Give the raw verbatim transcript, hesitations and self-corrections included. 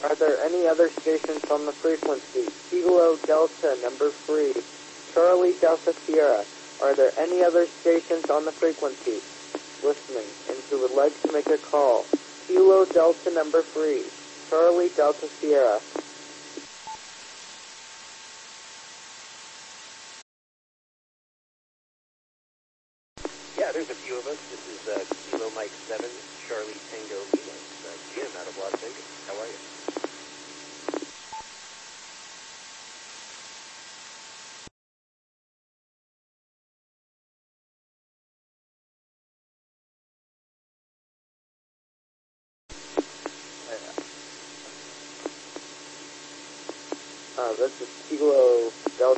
Are there any other stations on the frequency? Kilo Delta number three, Charlie Delta Sierra. Are there any other stations on the frequency listening and who would like to make a call? Kilo Delta number three, Charlie Delta Sierra. Yeah, there's a few of us. This is uh, Kilo Mike seven, Charlie Tango Lima. Uh, Jim out of Las Vegas. How are you? Uh, this is Kilo Delta.